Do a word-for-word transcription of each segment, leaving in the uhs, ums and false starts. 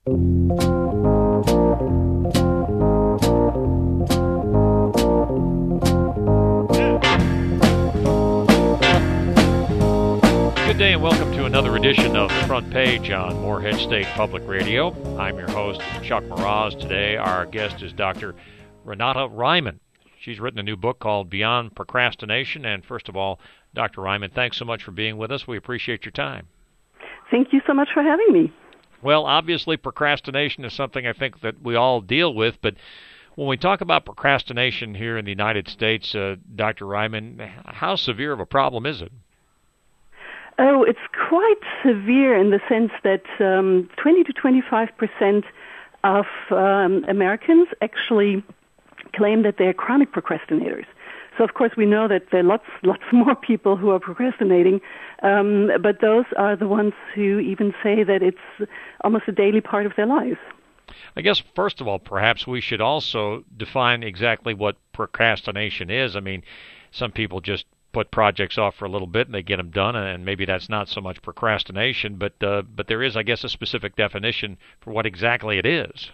Good day and welcome to another edition of The Front Page on Morehead State Public Radio. I'm your host, Chuck Mraz. Today our guest is Doctor Renata Reimann. She's written a new book called Beyond Procrastination. And first of all, Doctor Reimann, thanks so much for being with us. We appreciate your time. Thank you so much for having me. Well, obviously procrastination is something I think that we all deal with, but when we talk about procrastination here in the United States, uh, Doctor Reimann, how severe of a problem is it? Oh, it's quite severe in the sense that um, twenty to twenty-five percent of um, Americans actually claim that they're chronic procrastinators. So, of course, we know that there are lots, lots more people who are procrastinating, um, but those are the ones who even say that it's almost a daily part of their lives. I guess, first of all, perhaps we should also define exactly what procrastination is. I mean, some people just put projects off for a little bit and they get them done, and maybe that's not so much procrastination, but uh, but there is, I guess, a specific definition for what exactly it is.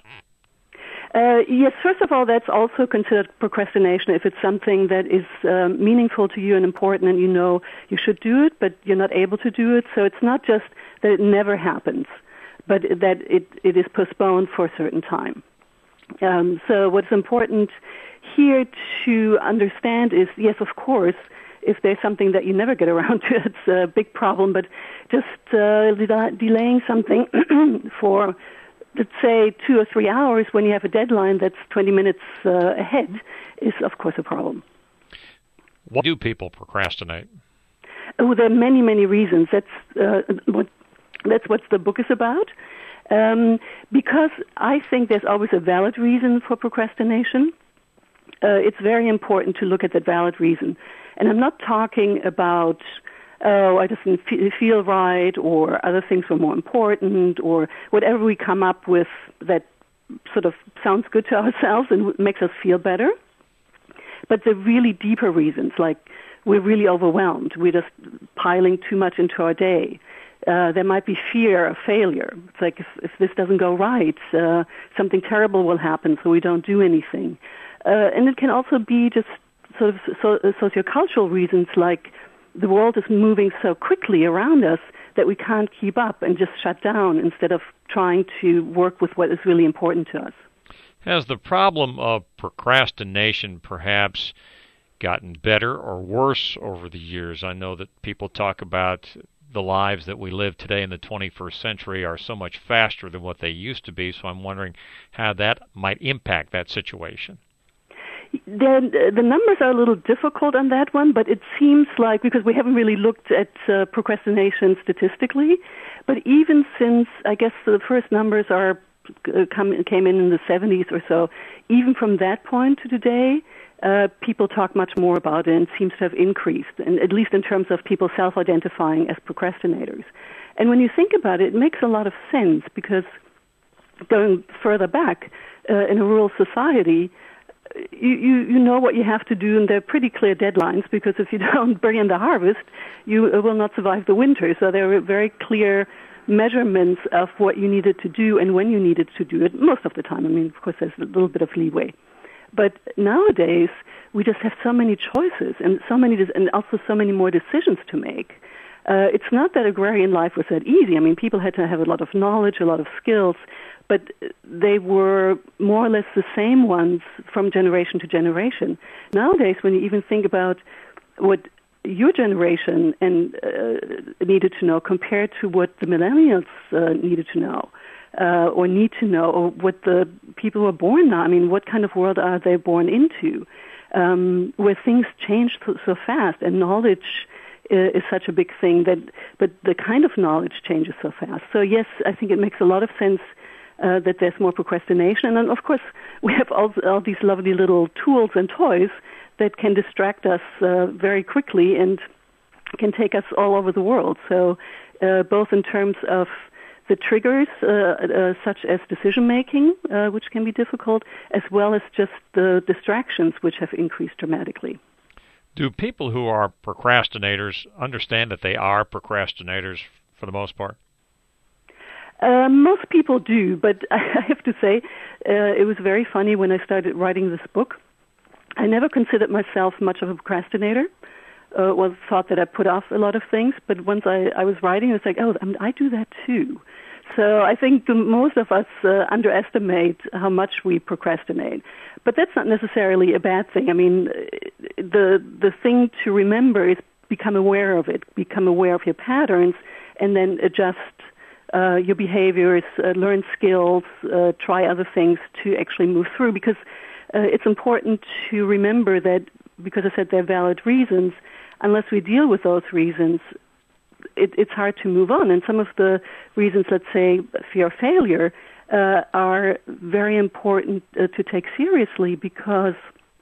Uh, yes, first of all, that's also considered procrastination if it's something that is uh, meaningful to you and important and you know you should do it, but you're not able to do it. So it's not just that it never happens, but that it, it is postponed for a certain time. Um, so what's important here to understand is, yes, of course, if there's something that you never get around to, it's a big problem, but just uh, de- delaying something for, let's say, two or three hours when you have a deadline that's twenty minutes uh, ahead is, of course, a problem. Why do people procrastinate? Oh, there are many, many reasons. That's uh, what that's what the book is about. Um, because I think there's always a valid reason for procrastination. Uh, it's very important to look at that valid reason. And I'm not talking about, oh, I just didn't feel right, or other things were more important, or whatever we come up with that sort of sounds good to ourselves and makes us feel better. But the really deeper reasons, like we're really overwhelmed, we're just piling too much into our day. Uh, there might be fear of failure. It's like if, if this doesn't go right, uh, something terrible will happen, so we don't do anything. Uh, and it can also be just sort of so, uh, sociocultural reasons, like the world is moving so quickly around us that we can't keep up and just shut down instead of trying to work with what is really important to us. Has the problem of procrastination perhaps gotten better or worse over the years? I know that people talk about the lives that we live today in the twenty-first century are so much faster than what they used to be, so I'm wondering how that might impact that situation. The, the numbers are a little difficult on that one, but it seems like, because we haven't really looked at uh, procrastination statistically, but even since, I guess the first numbers are uh, come, came in in the seventies or so, even from that point to today, uh, people talk much more about it and it seems to have increased, and at least in terms of people self-identifying as procrastinators. And when you think about it, it makes a lot of sense, because going further back, uh, in a rural society, You, you you know what you have to do, and there are pretty clear deadlines, because if you don't bring in the harvest, you will not survive the winter. So there were very clear measurements of what you needed to do and when you needed to do it, most of the time. I mean, of course, there's a little bit of leeway. But nowadays, we just have so many choices and so many, and also so many more decisions to make. Uh, it's not that agrarian life was that easy. I mean, people had to have a lot of knowledge, a lot of skills, but they were more or less the same ones from generation to generation. Nowadays, when you even think about what your generation and uh, needed to know compared to what the millennials uh, needed to know, uh, or need to know, or what the people who are born now, I mean, what kind of world are they born into, um, where things change so, so fast, and knowledge uh, is such a big thing, that, but the kind of knowledge changes so fast. So yes, I think it makes a lot of sense Uh, that there's more procrastination. And then, of course, we have all, all these lovely little tools and toys that can distract us uh, very quickly and can take us all over the world. So uh, both in terms of the triggers, uh, uh, such as decision-making, uh, which can be difficult, as well as just the distractions, which have increased dramatically. Do people who are procrastinators understand that they are procrastinators for the most part? Uh, most people do, but I have to say, uh, it was very funny when I started writing this book. I never considered myself much of a procrastinator. Uh, was thought that I put off a lot of things, but once I, I was writing, it's like, oh, I do that too. So I think the, most of us uh, underestimate how much we procrastinate. But that's not necessarily a bad thing. I mean, the the thing to remember is become aware of it, become aware of your patterns, and then adjust uh, your behaviors, uh, learn skills, uh, try other things to actually move through. Because uh, it's important to remember that, because I said they're valid reasons, unless we deal with those reasons, it, it's hard to move on. And some of the reasons, let's say fear of failure, uh, are very important uh, to take seriously, because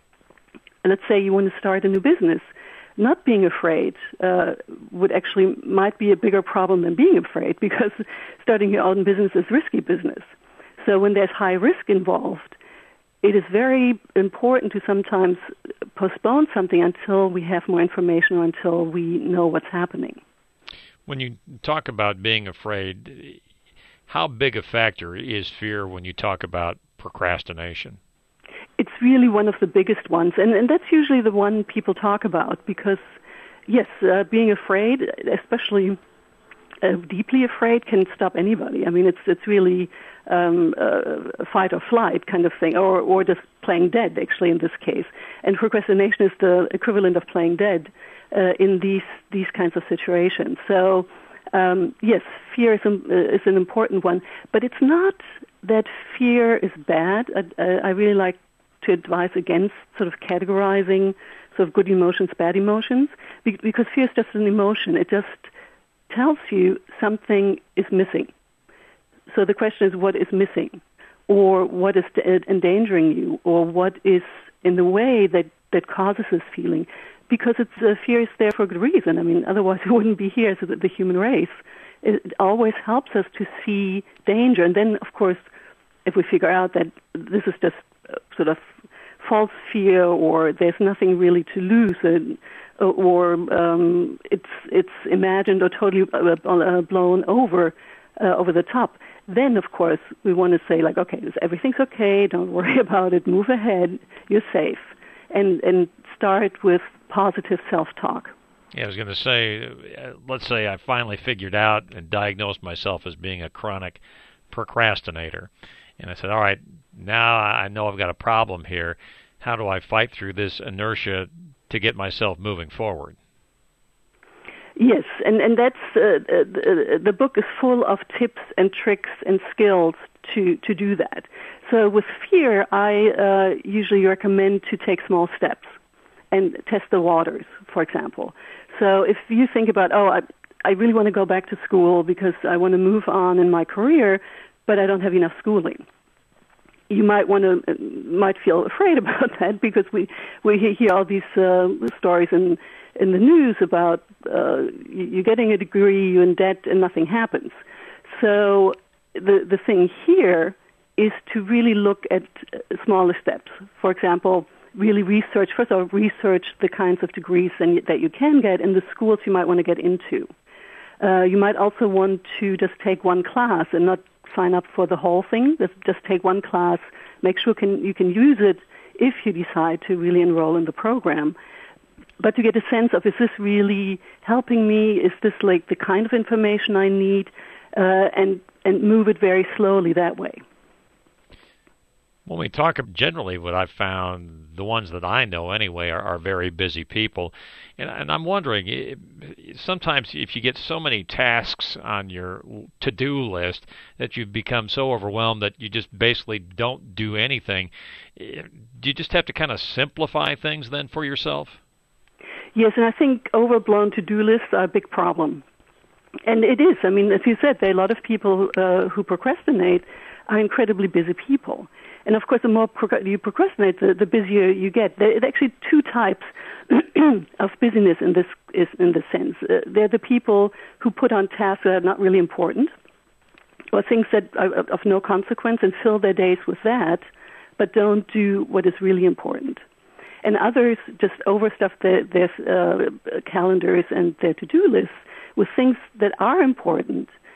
let's say you want to start a new business. Not being afraid uh, would actually might be a bigger problem than being afraid, because starting your own business is risky business. So when there's high risk involved, it is very important to sometimes postpone something until we have more information or until we know what's happening. When you talk about being afraid, how big a factor is fear when you talk about procrastination? It's really one of the biggest ones, and, and that's usually the one people talk about, because, yes, uh, being afraid, especially uh, deeply afraid, can stop anybody. I mean, it's it's really um, a fight or flight kind of thing, or, or just playing dead, actually, in this case. And procrastination is the equivalent of playing dead uh, in these these kinds of situations. So, um, yes, fear is, um, is an important one, but it's not that fear is bad. I, I really like to advise against sort of categorizing sort of good emotions, bad emotions, because fear is just an emotion. It just tells you something is missing. So the question is, what is missing? Or what is endangering you? Or what is in the way that, that causes this feeling? Because it's, uh, fear is there for a good reason. I mean, otherwise we wouldn't be here. So that the human race, it always helps us to see danger. And then, of course, if we figure out that this is just sort of false fear, or there's nothing really to lose, and, or um, it's it's imagined or totally uh, blown over uh, over the top, then of course we want to say, like, okay, everything's okay, don't worry about it, move ahead, you're safe, and and start with positive self-talk. Yeah, I was going to say, uh, let's say I finally figured out and diagnosed myself as being a chronic procrastinator. And I said, all right, now I know I've got a problem here. How do I fight through this inertia to get myself moving forward? Yes, and, and that's uh, the, the book is full of tips and tricks and skills to, to do that. So with fear, I uh, usually recommend to take small steps and test the waters, for example. So if you think about, oh, I, I really want to go back to school because I want to move on in my career, but I don't have enough schooling. You might want to, might feel afraid about that, because we, we hear all these uh, stories in, in the news about uh, you getting a degree, you're in debt, and nothing happens. So the the thing here is to really look at smaller steps. For example, really research, first of all, research the kinds of degrees and, that you can get in the schools you might want to get into. Uh, you might also want to just take one class and not sign up for the whole thing. Just, just take one class. Make sure can, you can use it if you decide to really enroll in the program. But to get a sense of, is this really helping me? Is this like the kind of information I need? Uh, and and move it very slowly that way. When we talk, generally what I've found, the ones that I know anyway, are, are very busy people. And, and I'm wondering, sometimes if you get so many tasks on your to-do list that you've become so overwhelmed that you just basically don't do anything, do you just have to kind of simplify things then for yourself? Yes, and I think overblown to-do lists are a big problem. And it is. I mean, as you said, there are a lot of people uh, who procrastinate are incredibly busy people. And of course, the more you procrastinate, the, the busier you get. There are actually two types of busyness in this is in this sense. Uh, they're the people who put on tasks that are not really important, or things that are of no consequence, and fill their days with that, but don't do what is really important. And others just overstuff their, their uh, calendars and their to-do lists with things that are important,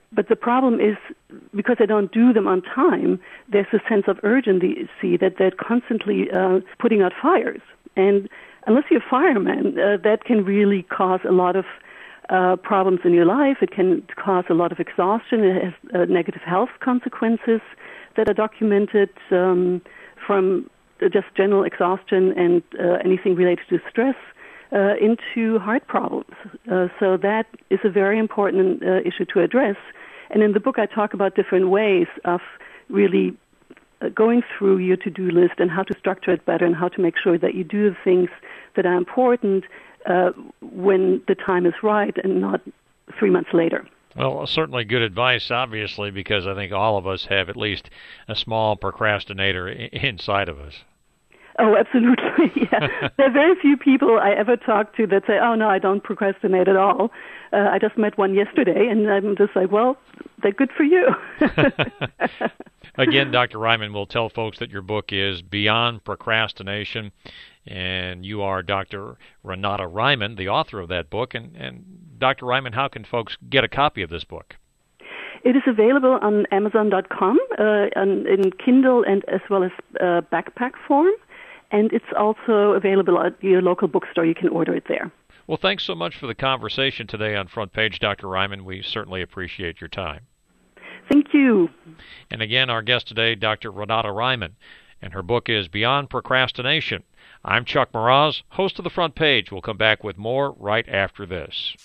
But the problem is, because I don't do them on time, there's a sense of urgency that they're constantly uh, putting out fires. And unless you're a fireman, uh, that can really cause a lot of uh, problems in your life. It can cause a lot of exhaustion. It has uh, negative health consequences that are documented um, from just general exhaustion and uh, anything related to stress uh, into heart problems. Uh, so that is a very important uh, issue to address. And in the book, I talk about different ways of really uh, going through your to-do list and how to structure it better and how to make sure that you do the things that are important uh, when the time is right and not three months later. Well, certainly good advice, obviously, because I think all of us have at least a small procrastinator I- inside of us. Oh, absolutely. Yeah. There are very few people I ever talk to that say, oh, no, I don't procrastinate at all. Uh, I just met one yesterday, and I'm just like, well, they're good for you. Again, Doctor Reiman will tell folks that your book is Beyond Procrastination, and you are Doctor Renata Reiman, the author of that book. And, and Doctor Reiman, how can folks get a copy of this book? It is available on Amazon dot com uh, in Kindle and as well as uh, backpack form. And it's also available at your local bookstore. You can order it there. Well, thanks so much for the conversation today on Front Page, Doctor Reiman. We certainly appreciate your time. Thank you. And again, our guest today, Doctor Renata Reiman, and her book is Beyond Procrastination. I'm Chuck Mraz, host of the Front Page. We'll come back with more right after this.